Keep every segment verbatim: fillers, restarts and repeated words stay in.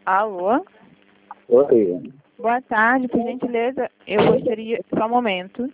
Alô? Oi. Boa tarde, por gentileza, eu gostaria... Só um momento.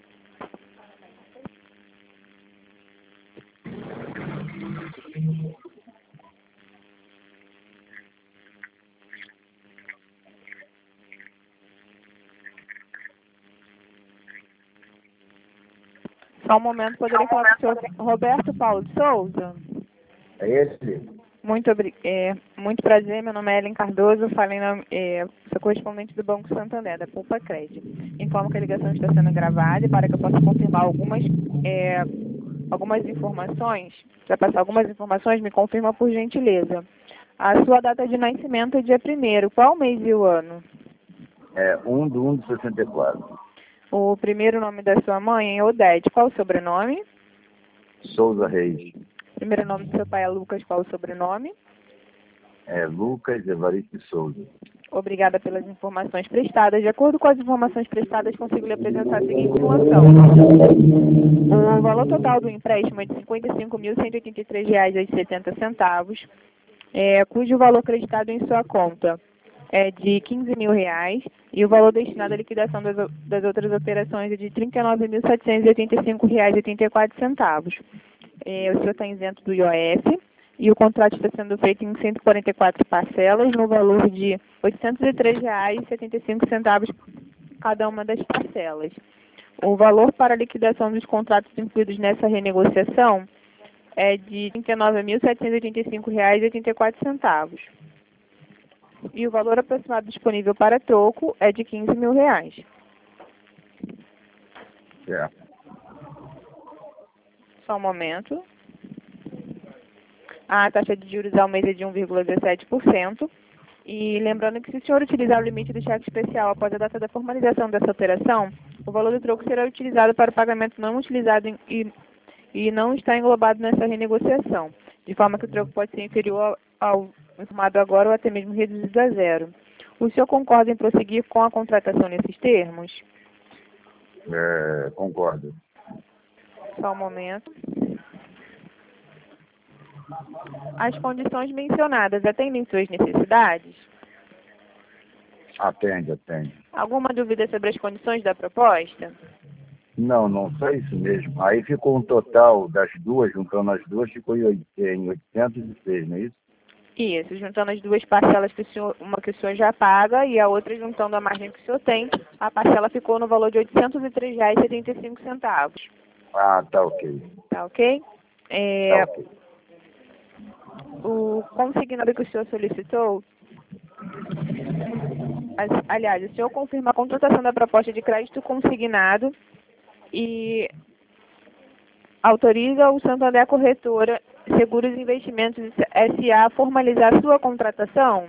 Só um momento, poderia falar com o senhor Roberto Paulo de Souza? É esse? Muito, obri... é, muito prazer, meu nome é Ellen Cardoso, falei na, é, sou correspondente do Banco Santander, da Poupa Crédito. Informo que a ligação está sendo gravada e para que eu possa confirmar algumas, é, algumas informações, para passar algumas informações, me confirma por gentileza. A sua data de nascimento é dia primeiro, qual mês e o ano? É um de um de sessenta e quatro. O primeiro nome da sua mãe é Odete, qual o sobrenome? Souza Reis. Primeiro nome do seu pai é Lucas, qual o sobrenome? É Lucas Evaristo Souza. Obrigada pelas informações prestadas. De acordo com as informações prestadas, consigo lhe apresentar a seguinte situação. O valor total do empréstimo é de cinquenta e cinco mil cento e oitenta e três reais e setenta centavos, é, cujo valor creditado em sua conta é de quinze mil reais e o valor destinado à liquidação das, das outras operações é de trinta e nove mil setecentos e oitenta e cinco reais e oitenta e quatro centavos. É, o senhor está isento do I O F e o contrato está sendo feito em cento e quarenta e quatro parcelas no valor de oitocentos e três reais e setenta e cinco centavos cada uma das parcelas. O valor para a liquidação dos contratos incluídos nessa renegociação é de trinta e nove mil setecentos e oitenta e cinco reais e oitenta e quatro centavos. E o valor aproximado disponível para troco é de quinze mil reais. É. Só um momento. A taxa de juros ao mês é de um vírgula dezessete por cento. E lembrando que se o senhor utilizar o limite do cheque especial após a data da formalização dessa operação, o valor do troco será utilizado para o pagamento não utilizado em, e, e não está englobado nessa renegociação, de forma que o troco pode ser inferior ao, ao informado agora ou até mesmo reduzido a zero. O senhor concorda em prosseguir com a contratação nesses termos? É, concordo. Só um momento. As condições mencionadas atendem suas necessidades? Atende, atende. Alguma dúvida sobre as condições da proposta? Não, não só isso mesmo. Aí ficou um total das duas, juntando as duas, ficou em oit- em oitocentos e seis, não é isso? Isso, juntando as duas parcelas, que o senhor, uma que o senhor já paga e a outra juntando a margem que o senhor tem, a parcela ficou no valor de oitocentos e três reais e setenta e cinco centavos. Ah, tá ok. Tá ok? Tá É, ok. o consignado que o senhor solicitou, as- aliás, o senhor confirma a contratação da proposta de crédito consignado e autoriza o Santander Corretora Seguros e Investimentos S A a formalizar sua contratação?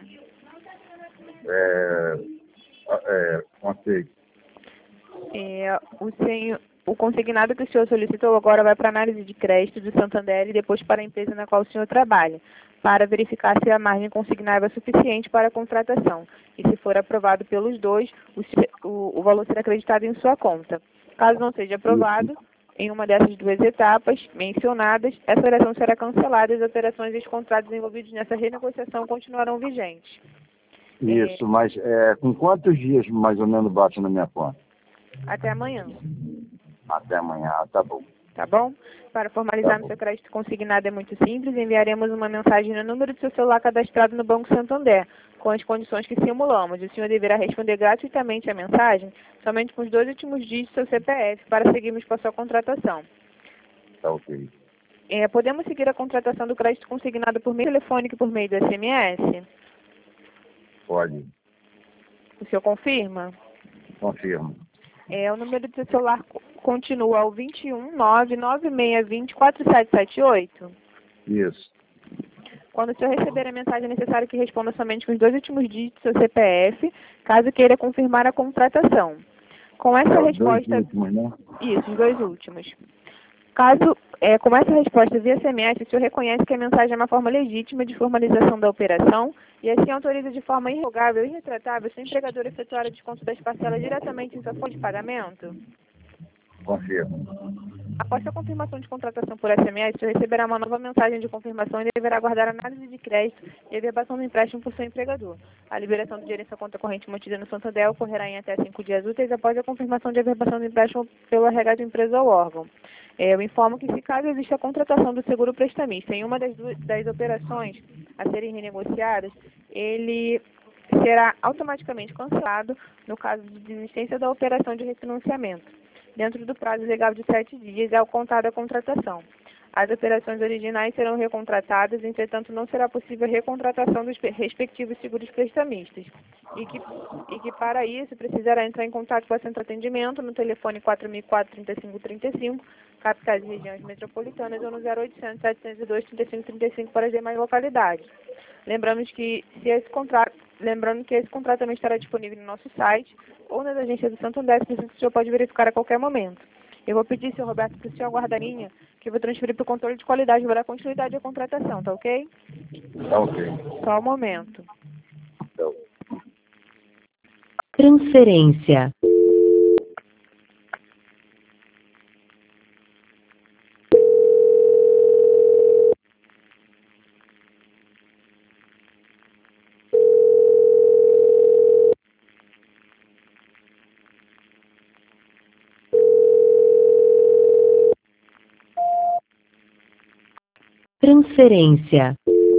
É, é, consigo. É, o, senhor, o consignado que o senhor solicitou agora vai para análise de crédito do Santander e depois para a empresa na qual o senhor trabalha, para verificar se a margem consignável é suficiente para a contratação. E se for aprovado pelos dois, o, se- o, o valor será acreditado em sua conta. Caso não seja aprovado, em uma dessas duas etapas mencionadas, essa operação será cancelada e as operações e os contratos envolvidos nessa renegociação continuarão vigentes. Isso, mas é, com quantos dias mais ou menos bate na minha conta? Até amanhã. Até amanhã, ah, tá bom. Tá bom? Para formalizar Tá no bom. seu crédito consignado é muito simples, enviaremos uma mensagem no número do seu celular cadastrado no Banco Santander, com as condições que simulamos. O senhor deverá responder gratuitamente a mensagem, somente com os dois últimos dígitos do seu C P F, para seguirmos com a sua contratação. Tá ok. É, podemos seguir a contratação do crédito consignado por meio telefônico e por meio do S M S? Pode. O senhor confirma? Confirmo. É, o número do seu celular co- continua o vinte e um, nove nove seis dois zero, quatro sete sete oito? Isso. Quando o senhor receber a mensagem, é necessário que responda somente com os dois últimos dígitos do seu C P F, caso queira confirmar a contratação. Com essa É os dois resposta... últimos, né? Isso, os dois últimos. Caso, é, com essa resposta via S M S, o senhor reconhece que a mensagem é uma forma legítima de formalização da operação e assim autoriza de forma irrevogável e irretratável seu empregador a efetuar o desconto das parcelas diretamente em sua fonte de pagamento? Confirmo. Após a confirmação de contratação por S M S, você receberá uma nova mensagem de confirmação e deverá aguardar análise de crédito e averbação do empréstimo por seu empregador. A liberação do dinheiro em sua conta corrente mantida no Santander ocorrerá em até cinco dias úteis após a confirmação de averbação do empréstimo pelo R H da empresa ou órgão. Eu informo que, se caso exista a contratação do seguro prestamista em uma das, duas, das operações a serem renegociadas, ele será automaticamente cancelado no caso de desistência da operação de refinanciamento, dentro do prazo legal de sete dias ao contar da contratação. As operações originais serão recontratadas, entretanto, não será possível a recontratação dos respectivos seguros prestamistas, e que, e que para isso precisará entrar em contato com a Centro Atendimento no telefone quatro mil e quatro, trinta e cinco trinta e cinco, capitais e regiões metropolitanas, ou no zero oitocentos, setecentos e dois, trinta e cinco trinta e cinco para as demais localidades. Lembramos que, se esse contrato, lembrando que esse contrato também estará disponível no nosso site ou nas agências do Santander, que o senhor pode verificar a qualquer momento. Eu vou pedir, senhor Roberto, para o senhor aguardar a linha, que eu vou transferir para o controle de qualidade e vou dar continuidade à contratação, tá ok? Tá ok. Só um momento. Então, Transferência. Transferência.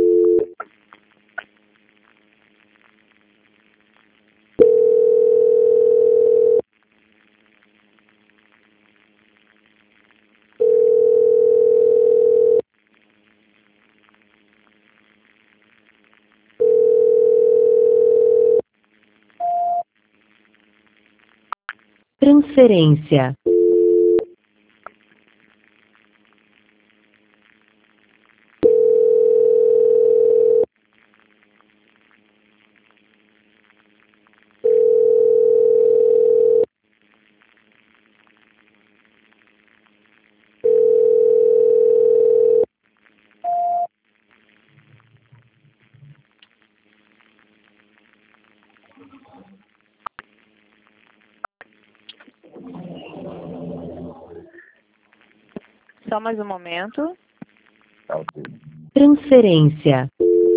Transferência. Só mais um momento. tá ok. Transferência.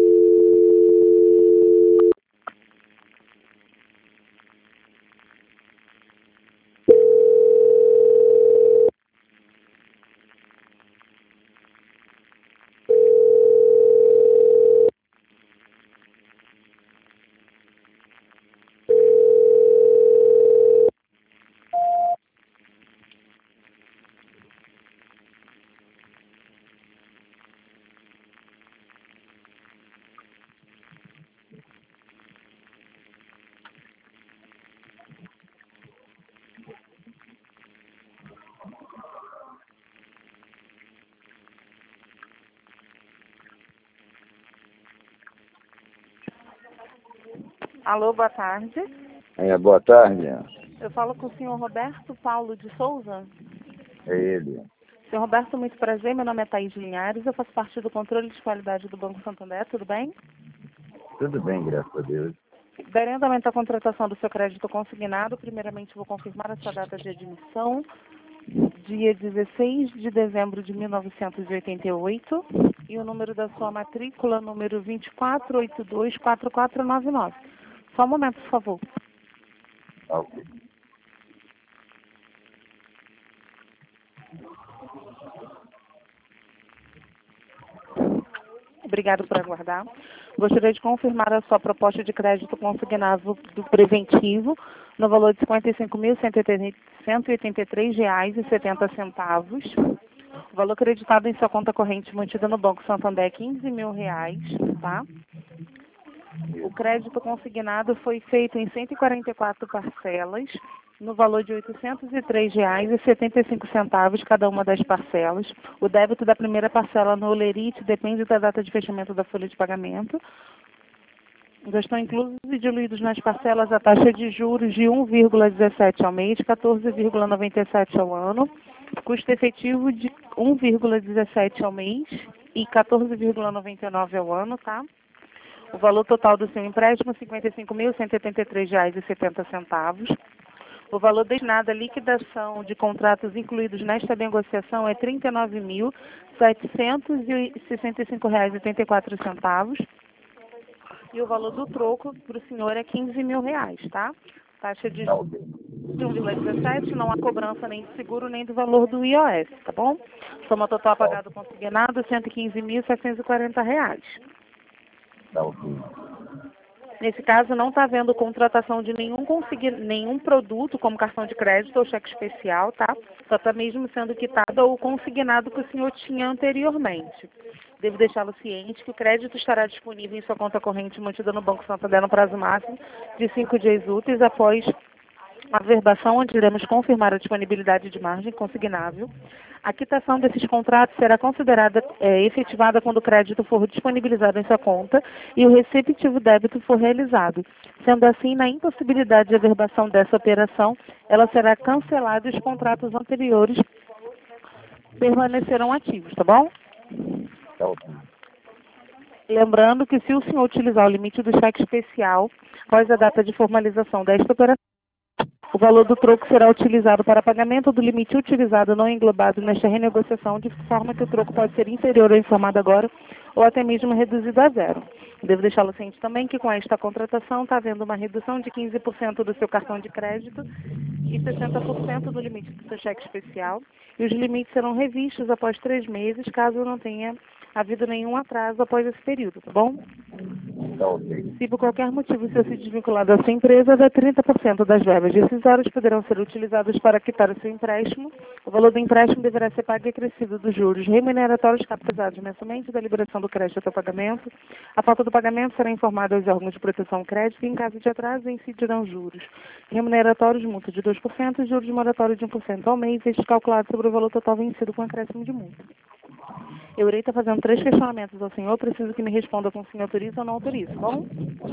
Alô, boa tarde. É, boa tarde. Eu falo com o senhor Roberto Paulo de Souza. É ele. Senhor Roberto, muito prazer. Meu nome é Thaís Linhares. Eu faço parte do controle de qualidade do Banco Santander. Tudo bem? Tudo bem, graças a Deus. Darei andamento à contratação do seu crédito consignado. Primeiramente, vou confirmar a sua data de admissão, dia dezesseis de dezembro de mil novecentos e oitenta e oito, e o número da sua matrícula, número vinte e quatro, oitenta e dois, quarenta e quatro noventa e nove. Só um momento, por favor. Tá ok. Obrigado por aguardar. Gostaria de confirmar a sua proposta de crédito consignado do preventivo no valor de cinquenta e cinco mil, cento e oitenta e três reais e setenta centavos. O valor acreditado em sua conta corrente mantida no Banco Santander é quinze mil reais, tá? O crédito consignado foi feito em cento e quarenta e quatro parcelas, no valor de oitocentos e três reais e setenta e cinco centavos cada uma das parcelas. O débito da primeira parcela no Olerite depende da data de fechamento da folha de pagamento. Já estão inclusos e diluídos nas parcelas a taxa de juros de um vírgula dezessete ao mês, quatorze vírgula noventa e sete ao ano, custo efetivo de um vírgula dezessete ao mês e quatorze vírgula noventa e nove ao ano, tá? O valor total do seu empréstimo, cinquenta e cinco mil, cento e oitenta e três reais e setenta centavos. O valor destinado à liquidação de contratos incluídos nesta negociação é trinta e nove mil, setecentos e sessenta e cinco reais e oitenta e quatro centavos. E o valor do troco para o senhor é quinze mil reais, tá? Taxa de um vírgula dezessete, não há cobrança nem de seguro nem do valor do I O S, tá bom? Soma total pagado consignado, cento e quinze mil, setecentos e quarenta reais. Tá ok. Nesse caso, não está havendo contratação de nenhum, consegui... nenhum produto, como cartão de crédito ou cheque especial, tá? Só está mesmo sendo quitado ou consignado que o senhor tinha anteriormente. Devo deixá-lo ciente que o crédito estará disponível em sua conta corrente mantida no Banco Santander no prazo máximo de cinco dias úteis após a verbação, onde iremos confirmar a disponibilidade de margem consignável. A quitação desses contratos será considerada é, efetivada quando o crédito for disponibilizado em sua conta e o receptivo débito for realizado. Sendo assim, na impossibilidade de averbação dessa operação, ela será cancelada e os contratos anteriores permanecerão ativos, tá bom? Tá ok. Lembrando que se o senhor utilizar o limite do cheque especial, após a data de formalização desta operação, o valor do troco será utilizado para pagamento do limite utilizado não englobado nesta renegociação, de forma que o troco pode ser inferior ao informado agora ou até mesmo reduzido a zero. Devo deixá-lo ciente também que com esta contratação está havendo uma redução de quinze por cento do seu cartão de crédito e sessenta por cento do limite do seu cheque especial. E os limites serão revistos após três meses, caso não tenha havido nenhum atraso após esse período, tá bom? Tá ok. Se por qualquer motivo o senhor se desvincular da sua empresa, até trinta por cento das verbas decisórias poderão ser utilizadas para quitar o seu empréstimo. O valor do empréstimo deverá ser pago e acrescido dos juros remuneratórios capitalizados mensalmente da liberação do crédito até o pagamento. A falta do pagamento será informada aos órgãos de proteção ao crédito e, em caso de atraso, incidirão juros remuneratórios, multa de dois por cento e juros moratórios de um por cento ao mês, este calculado sobre o valor total vencido com acréscimo de multa. Eu irei estar fazendo três questionamentos ao senhor, preciso que me responda com o senhor autoriza ou não autoriza, tá bom?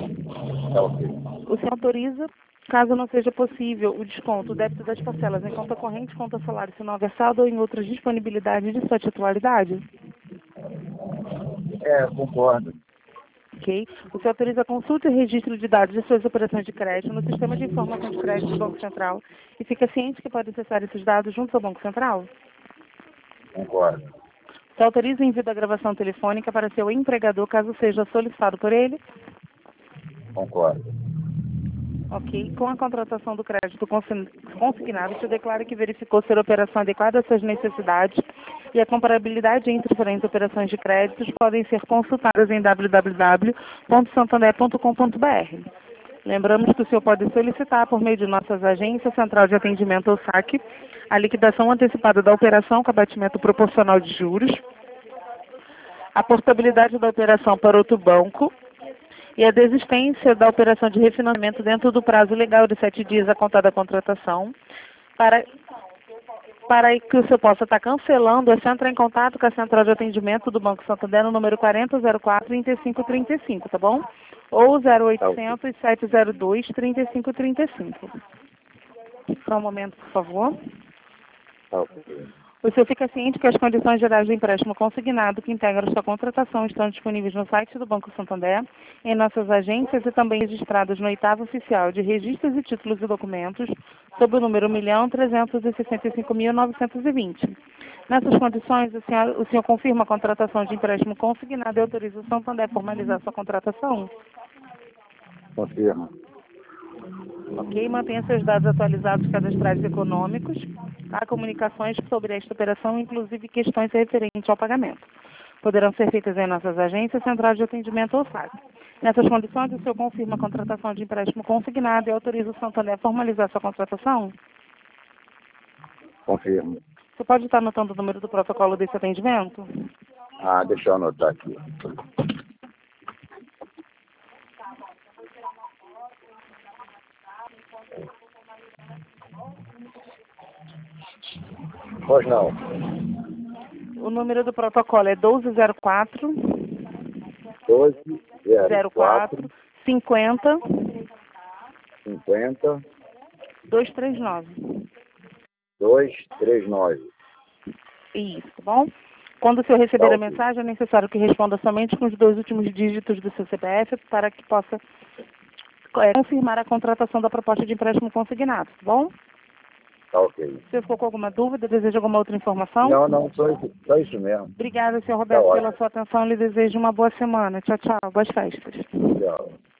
Tá ok. O senhor autoriza, caso não seja possível, o desconto, o débito das parcelas em conta corrente, conta salário, se não houver saldo ou em outras disponibilidades de sua titularidade? É, concordo. Ok. O senhor autoriza a consulta e registro de dados de suas operações de crédito no sistema de informação de crédito do Banco Central e fica ciente que pode acessar esses dados junto ao Banco Central? Concordo. Você autoriza o envio da gravação telefônica para seu empregador, caso seja solicitado por ele? Concordo. Ok. Com a contratação do crédito consignado, você declara que verificou ser a operação adequada às suas necessidades e a comparabilidade entre diferentes operações de créditos podem ser consultadas em w w w ponto santander ponto com ponto b r. Lembramos que o senhor pode solicitar, por meio de nossas agências, Central de Atendimento ou SAC, a liquidação antecipada da operação com abatimento proporcional de juros, a portabilidade da operação para outro banco e a desistência da operação de refinanciamento dentro do prazo legal de sete dias a contar da contratação. Para, para que o senhor possa estar cancelando, é só entrar em contato com a Central de Atendimento do Banco Santander no número quarenta zero quatro, trinta e cinco trinta e cinco, tá bom? Ou zero oitocentos, sete zero dois, trinta e cinco trinta e cinco. Só um momento, por favor. Tá ok. O senhor fica ciente que as condições gerais do empréstimo consignado que integram sua contratação estão disponíveis no site do Banco Santander, em nossas agências e também registradas no oitavo oficial de registros e títulos e documentos, sob o número um milhão trezentos e sessenta e cinco mil novecentos e vinte. Nessas condições, o senhor, o senhor confirma a contratação de empréstimo consignado e autoriza o Santander a formalizar sua contratação? Confirmo. Ok, mantenha seus dados atualizados cadastrais e econômicos. Há comunicações sobre esta operação, inclusive questões referentes ao pagamento. Poderão ser feitas em nossas agências, Central de Atendimento ou SAC. Nessas condições, o senhor confirma a contratação de empréstimo consignado e autoriza o Santander a formalizar sua contratação? Confirmo. Você pode estar anotando o número do protocolo desse atendimento? Ah, deixa eu anotar aqui. Pois não. O número do protocolo é doze zero quatro, doze, zero quatro, cinquenta, cinquenta, duzentos e trinta e nove. duzentos e trinta e nove. Isso, tá bom? Quando o senhor receber Tá, a mensagem, é necessário que responda somente com os dois últimos dígitos do seu C P F para que possa é, confirmar a contratação da proposta de empréstimo consignado, tá bom? Tá ok. Você ficou com alguma dúvida? Deseja alguma outra informação? Não, não, só isso, só isso mesmo. Obrigada, senhor Roberto, Tá pela ótimo. sua atenção. Lhe desejo uma boa semana. Tchau, tchau. Boas festas. Tchau.